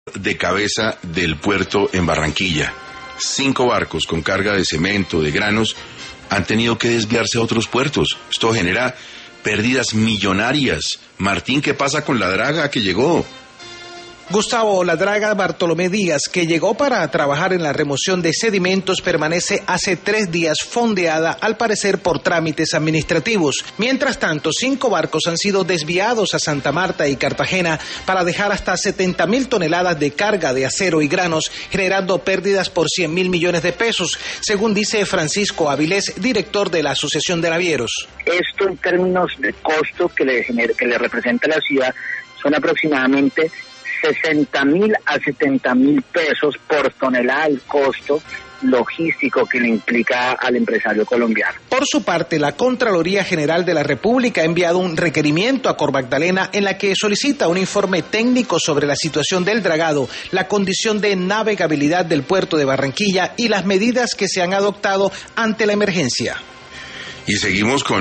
de cabeza del puerto en Barranquilla. 5 barcos con carga de cemento, de granos, han tenido que desviarse a otros puertos. Esto genera pérdidas millonarias. Martín, ¿qué pasa con la draga que llegó? Gustavo, la draga Bartolomé Díaz, que llegó para trabajar en la remoción de sedimentos, permanece hace 3 días fondeada, al parecer por trámites administrativos. Mientras tanto, 5 barcos han sido desviados a Santa Marta y Cartagena para dejar hasta 70.000 toneladas de carga de acero y granos, generando pérdidas por 100.000 millones de pesos, según dice Francisco Avilés, director de la Asociación de Navieros. Esto en términos de costo que le representa a la ciudad son aproximadamente 60.000 a 70.000 pesos por tonelada el costo logístico que le implica al empresario colombiano. Por su parte, la Contraloría General de la República ha enviado un requerimiento a Cormagdalena en la que solicita un informe técnico sobre la situación del dragado, la condición de navegabilidad del puerto de Barranquilla y las medidas que se han adoptado ante la emergencia. Y seguimos con